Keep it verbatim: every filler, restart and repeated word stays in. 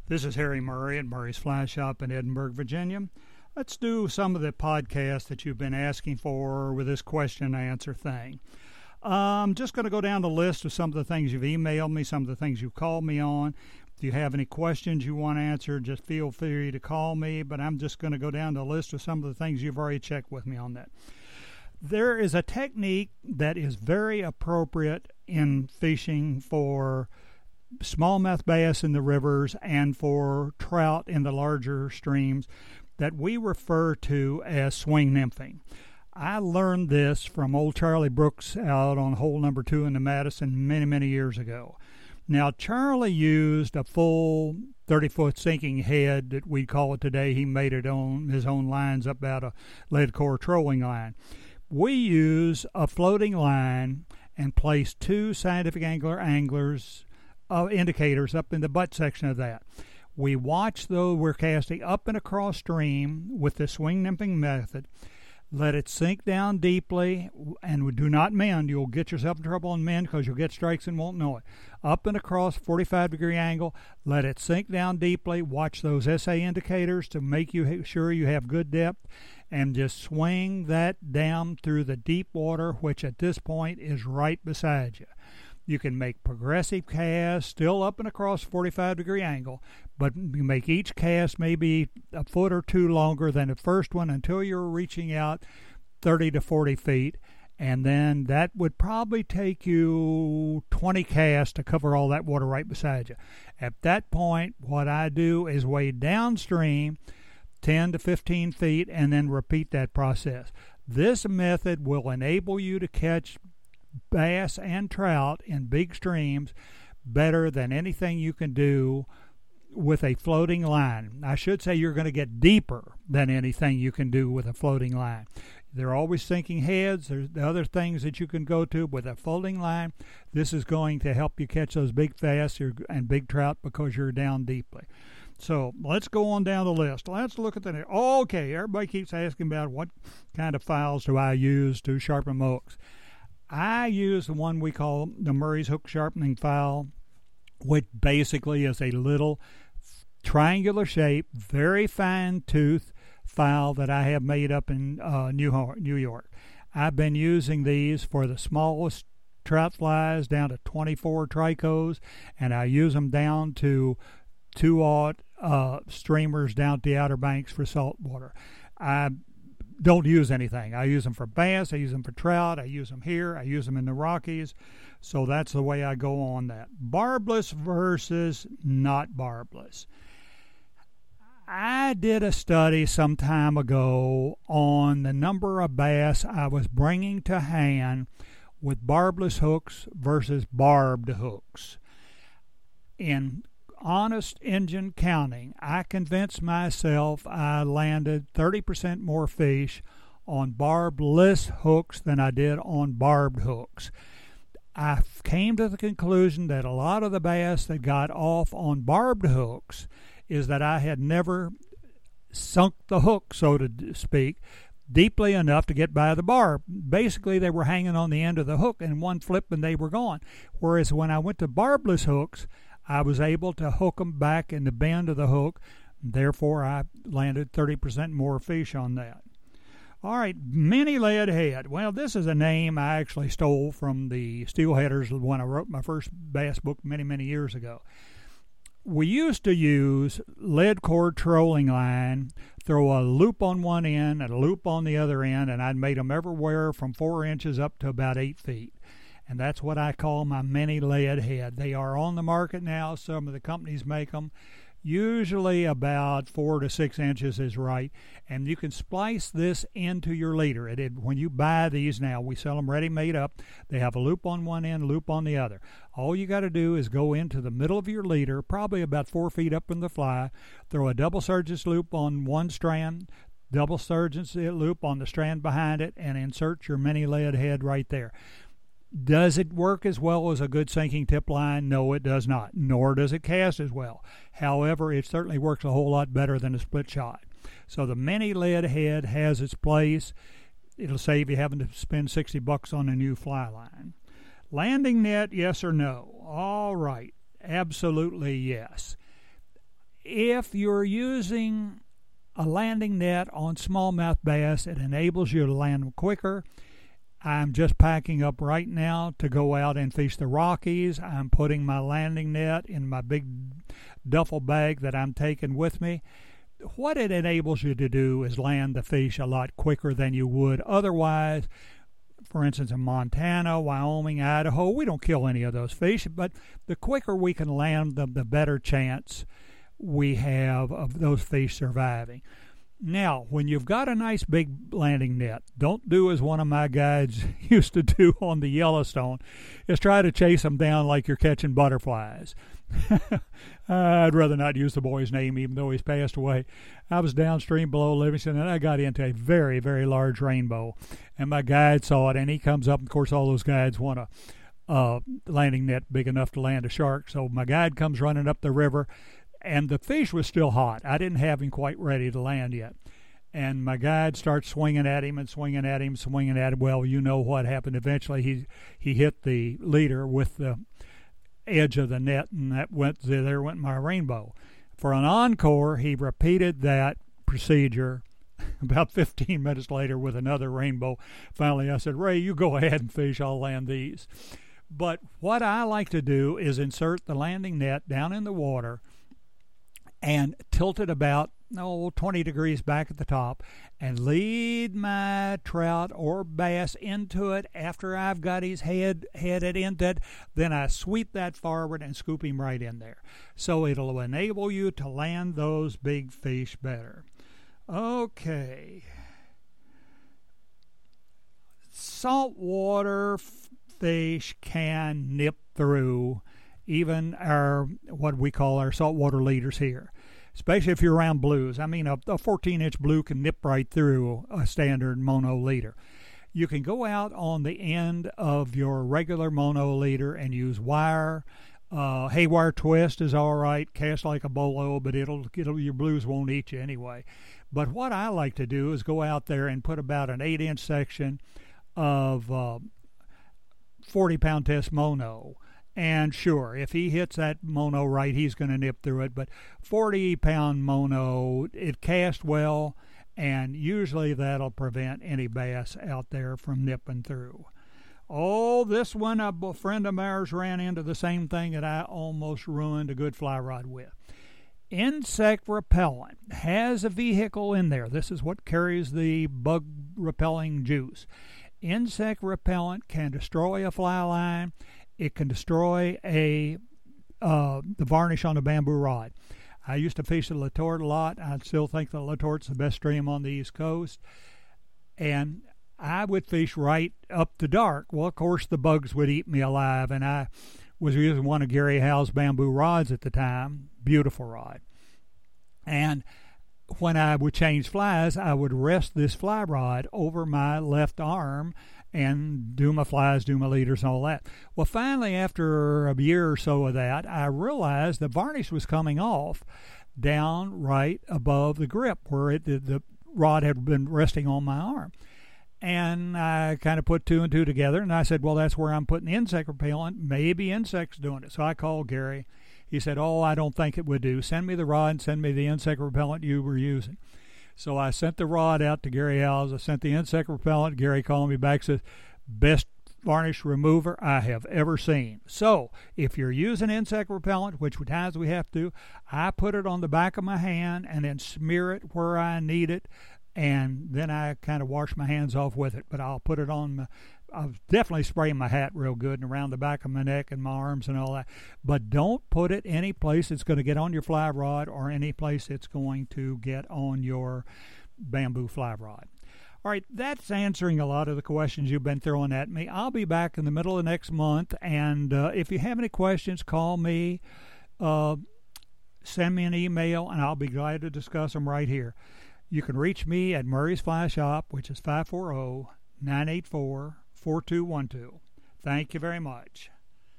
This is Harry Murray at Murray's Fly Shop in Edinburgh, Virginia. Let's do some of the podcasts that you've been asking for with this question and answer thing. I'm just going to go down the list of some of the things you've emailed me, some of the things you've called me on. If you have any questions you want answered, just feel free to call me, but I'm just going to go down the list of some of the things you've already checked with me on that. There is a technique that is very appropriate in fishing for smallmouth bass in the rivers and for trout in the larger streams that we refer to as swing nymphing. I learned this from old Charlie Brooks out on hole number two in the Madison many, many years ago. Now, Charlie used a full thirty-foot sinking head that we call it today. He made it on his own lines up out a lead core trolling line. We use a floating line and place two scientific angler anglers uh, indicators up in the butt section of that. We watch, though, we're casting up and across stream with the swing nymphing method. Let it sink down deeply, and do not mend. You'll get yourself in trouble on mend because you'll get strikes and won't know it. Up and across, forty-five degree angle. Let it sink down deeply. Watch those S A indicators to make you sure you have good depth, and just swing that down through the deep water, which at this point is right beside you. You can make progressive casts, still up and across forty-five degree angle, but you make each cast maybe a foot or two longer than the first one until you're reaching out thirty to forty feet, and then that would probably take you twenty casts to cover all that water right beside you. At that point, what I do is wade downstream ten to fifteen feet and then repeat that process. This method will enable you to catch bass and trout in big streams better than anything you can do with a floating line. I should say you're going to get deeper than anything you can do with a floating line. They're always sinking heads. There's other things that you can go to with a floating line. This is going to help you catch those big bass and big trout because you're down deeply. So let's go on down the list. Let's look at the... Okay, everybody keeps asking about what kind of files do I use to sharpen my hooks. I use the one we call the Murray's Hook Sharpening File, which basically is a little triangular shape, very fine tooth file that I have made up in uh, New York. I've been using these for the smallest trout flies down to twenty-four tricos, and I use them down to two-aught uh, streamers down to the Outer Banks for saltwater. I don't use anything. I use them for bass, I use them for trout, I use them here, I use them in the Rockies. So that's the way I go on that. Barbless versus not barbless. I did a study some time ago on the number of bass I was bringing to hand with barbless hooks versus barbed hooks. In honest engine counting, I convinced myself I landed thirty percent more fish on barbless hooks than I did on barbed hooks. I came to the conclusion that a lot of the bass that got off on barbed hooks is that I had never sunk the hook, so to speak, deeply enough to get by the barb. Basically, they were hanging on the end of the hook, and one flip and they were gone. Whereas when I went to barbless hooks, I was able to hook them back in the bend of the hook. Therefore, I landed thirty percent more fish on that. All right, mini lead head. Well, this is a name I actually stole from the Steelheaders when I wrote my first bass book many, many years ago. We used to use lead cord trolling line, throw a loop on one end and a loop on the other end, and I'd made them everywhere from four inches up to about eight feet. And that's what I call my mini lead head. They are on the market now. Some of the companies make them. Usually about four to six inches is right. And you can splice this into your leader. It, it, when you buy these now, we sell them ready made up. They have a loop on one end, loop on the other. All you got to do is go into the middle of your leader, probably about four feet up from the fly, throw a double surgeon's loop on one strand, double surgeon's loop on the strand behind it, and insert your mini lead head right there. Does it work as well as a good sinking tip line? No, it does not, nor does it cast as well. However, it certainly works a whole lot better than a split shot. So the mini lead head has its place. It'll save you having to spend sixty bucks on a new fly line. Landing net, yes or no? All right, absolutely yes. if you're using a landing net on smallmouth bass, it enables you to land them quicker. I'm just packing up right now to go out and fish the Rockies. I'm putting my landing net in my big duffel bag that I'm taking with me. What it enables you to do is land the fish a lot quicker than you would otherwise. For instance, in Montana, Wyoming, Idaho, we don't kill any of those fish, but the quicker we can land them, the better chance we have of those fish surviving. Now, when you've got a nice big landing net, don't do as one of my guides used to do on the Yellowstone, is try to chase them down like you're catching butterflies. I'd rather not use the boy's name, even though he's passed away. I was downstream below Livingston, and I got into a very, very large rainbow. And my guide saw it, and he comes up. Of course, all those guides want a uh, landing net big enough to land a shark. So my guide comes running up the river, and the fish was still hot. I didn't have him quite ready to land yet. And my guide starts swinging at him and swinging at him, swinging at him. Well, you know what happened. Eventually, he he hit the leader with the edge of the net, and that went there went my rainbow. For an encore, he repeated that procedure about fifteen minutes later with another rainbow. Finally, I said, Ray, you go ahead and fish. I'll land these. But what I like to do is insert the landing net down in the water and tilt it about oh, twenty degrees back at the top and lead my trout or bass into it after I've got his head headed into it. Then I sweep that forward and scoop him right in there. So it'll enable you to land those big fish better. Okay. Saltwater fish can nip through even our what we call our saltwater leaders here, especially if you're around blues. I mean, a fourteen-inch blue can nip right through a standard mono leader. You can go out on the end of your regular mono leader and use wire. Uh, haywire twist is all right. Cast like a bolo, but it'll, it'll your blues won't eat you anyway. But what I like to do is go out there and put about an eight-inch section of uh, forty-pound test mono. And sure, if he hits that mono right, he's going to nip through it. But forty-pound mono, it casts well, and usually that'll prevent any bass out there from nipping through. Oh, this one, a friend of ours ran into the same thing that I almost ruined a good fly rod with. Insect repellent has a vehicle in there. This is what carries the bug-repelling juice. Insect repellent can destroy a fly line. It can destroy a uh, the varnish on a bamboo rod. I used to fish the Latort a lot. I still think the Latort's the best stream on the East Coast. And I would fish right up to dark. Well, of course, the bugs would eat me alive, and I was using one of Gary Howe's bamboo rods at the time. Beautiful rod. And when I would change flies, I would rest this fly rod over my left arm and do my flies, do my leaders, and all that. Well, finally, after a year or so of that, I realized the varnish was coming off down right above the grip where it, the, the rod had been resting on my arm. And I kind of put two and two together, and I said, well, that's where I'm putting insect repellent. Maybe insects doing it. So I called Gary. He said, oh, I don't think it would do. Send me the rod and send me the insect repellent you were using. So I sent the rod out to Gary Howes. I sent the insect repellent. Gary called me back and said, best varnish remover I have ever seen. So if you're using insect repellent, which times we have to, I put it on the back of my hand and then smear it where I need it. And then I kind of wash my hands off with it. But I'll put it on my, I'll definitely spray my hat real good and around the back of my neck and my arms and all that. But don't put it any place that's going to get on your fly rod or any place it's going to get on your bamboo fly rod. All right, that's answering a lot of the questions you've been throwing at me. I'll be back in the middle of next month. And uh, if you have any questions, call me, uh, send me an email, and I'll be glad to discuss them right here. You can reach me at Murray's Fly Shop, which is five four zero, nine eight four, four two one two. Thank you very much.